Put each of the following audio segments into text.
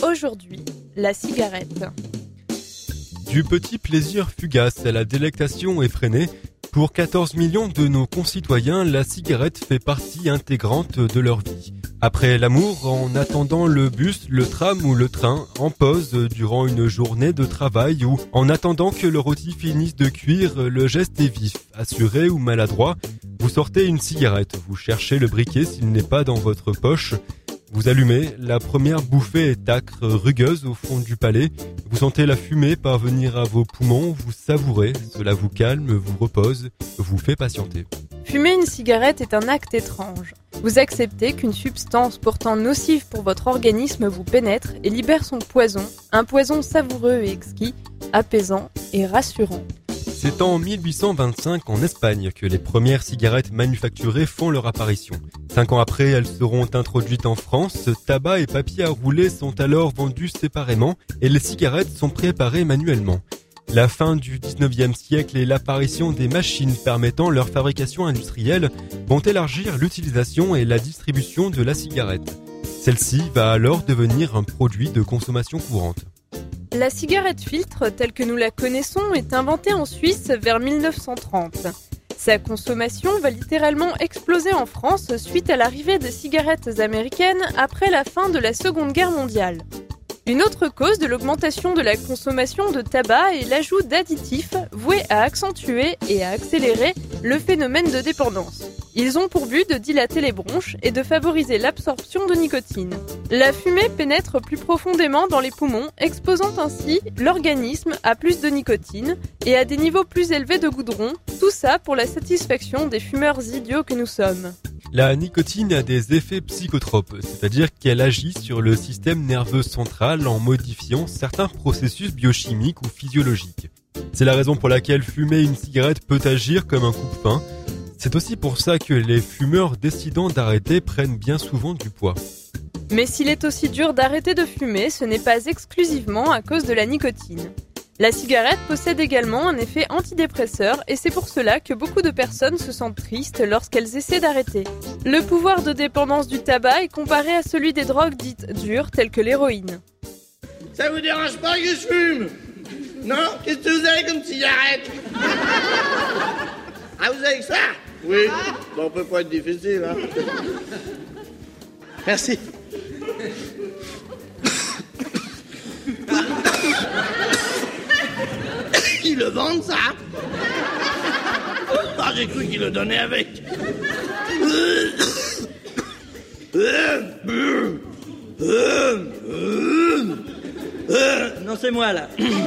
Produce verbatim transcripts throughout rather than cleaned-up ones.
Aujourd'hui, la cigarette. Du petit plaisir fugace à la délectation effrénée, pour quatorze millions de nos concitoyens, la cigarette fait partie intégrante de leur vie. Après l'amour, en attendant le bus, le tram ou le train, en pause durant une journée de travail ou en attendant que le rôti finisse de cuire, le geste est vif, assuré ou maladroit. Vous sortez une cigarette, vous cherchez le briquet s'il n'est pas dans votre poche. Vous allumez, la première bouffée est âcre, rugueuse au fond du palais. Vous sentez la fumée parvenir à vos poumons, vous savourez, cela vous calme, vous repose, vous fait patienter. Fumer une cigarette est un acte étrange. Vous acceptez qu'une substance pourtant nocive pour votre organisme vous pénètre et libère son poison, un poison savoureux et exquis, apaisant et rassurant. C'est en mille huit cent vingt-cinq en Espagne que les premières cigarettes manufacturées font leur apparition. Cinq ans après, elles seront introduites en France. Tabac et papier à rouler sont alors vendus séparément et les cigarettes sont préparées manuellement. La fin du dix-neuvième siècle et l'apparition des machines permettant leur fabrication industrielle vont élargir l'utilisation et la distribution de la cigarette. Celle-ci va alors devenir un produit de consommation courante. La cigarette filtre, telle que nous la connaissons, est inventée en Suisse vers mille neuf cent trente. Sa consommation va littéralement exploser en France suite à l'arrivée des cigarettes américaines après la fin de la Seconde Guerre mondiale. Une autre cause de l'augmentation de la consommation de tabac est l'ajout d'additifs voués à accentuer et à accélérer le phénomène de dépendance. Ils ont pour but de dilater les bronches et de favoriser l'absorption de nicotine. La fumée pénètre plus profondément dans les poumons, exposant ainsi l'organisme à plus de nicotine et à des niveaux plus élevés de goudron, tout ça pour la satisfaction des fumeurs idiots que nous sommes. La nicotine a des effets psychotropes, c'est-à-dire qu'elle agit sur le système nerveux central en modifiant certains processus biochimiques ou physiologiques. C'est la raison pour laquelle fumer une cigarette peut agir comme un coupe-faim. C'est aussi pour ça que les fumeurs décidant d'arrêter prennent bien souvent du poids. Mais s'il est aussi dur d'arrêter de fumer, ce n'est pas exclusivement à cause de la nicotine. La cigarette possède également un effet antidépresseur et c'est pour cela que beaucoup de personnes se sentent tristes lorsqu'elles essaient d'arrêter. Le pouvoir de dépendance du tabac est comparé à celui des drogues dites dures telles que l'héroïne. Ça vous dérange pas que je fume? Non? Qu'est-ce que vous avez comme cigarette? Ah, vous avez ça? Oui. Bon, on peut pas être difficile, hein? Merci. Ils le vendent, ça? Ah, j'ai cru qu'ils le donnaient avec. Non, c'est moi, là.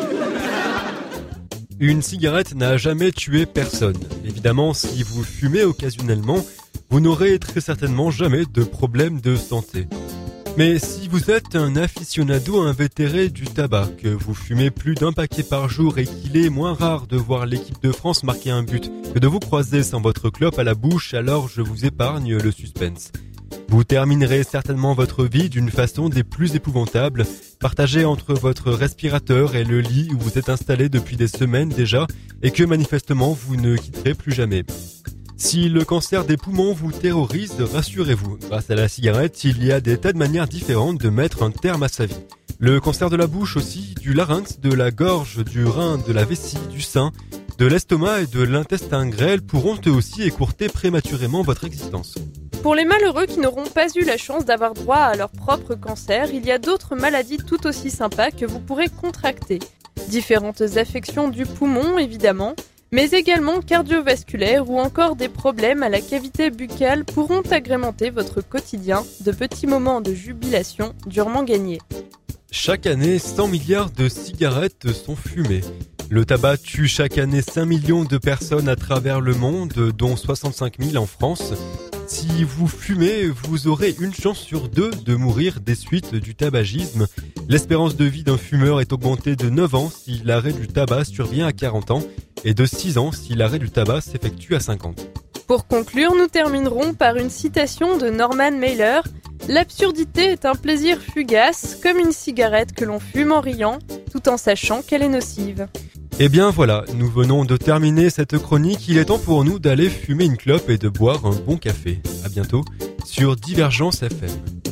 Une cigarette n'a jamais tué personne. Évidemment, si vous fumez occasionnellement, vous n'aurez très certainement jamais de problème de santé. Mais si vous êtes un aficionado invétéré du tabac, que vous fumez plus d'un paquet par jour et qu'il est moins rare de voir l'équipe de France marquer un but que de vous croiser sans votre clope à la bouche, alors je vous épargne le suspense. Vous terminerez certainement votre vie d'une façon des plus épouvantables, partagée entre votre respirateur et le lit où vous êtes installé depuis des semaines déjà et que manifestement vous ne quitterez plus jamais. Si le cancer des poumons vous terrorise, rassurez-vous, grâce à la cigarette, il y a des tas de manières différentes de mettre un terme à sa vie. Le cancer de la bouche aussi, du larynx, de la gorge, du rein, de la vessie, du sein, de l'estomac et de l'intestin grêle pourront eux aussi écourter prématurément votre existence. Pour les malheureux qui n'auront pas eu la chance d'avoir droit à leur propre cancer, il y a d'autres maladies tout aussi sympas que vous pourrez contracter. Différentes affections du poumon, évidemment, mais également cardiovasculaires ou encore des problèmes à la cavité buccale pourront agrémenter votre quotidien de petits moments de jubilation durement gagnés. Chaque année, cent milliards de cigarettes sont fumées. Le tabac tue chaque année cinq millions de personnes à travers le monde, dont soixante-cinq mille en France. Si vous fumez, vous aurez une chance sur deux de mourir des suites du tabagisme. L'espérance de vie d'un fumeur est augmentée de neuf ans si l'arrêt du tabac survient à quarante ans et de six ans si l'arrêt du tabac s'effectue à cinquante. Pour conclure, nous terminerons par une citation de Norman Mailer. « L'absurdité est un plaisir fugace, comme une cigarette que l'on fume en riant, tout en sachant qu'elle est nocive. » Eh bien voilà, nous venons de terminer cette chronique. Il est temps pour nous d'aller fumer une clope et de boire un bon café. À bientôt sur Divergence F M.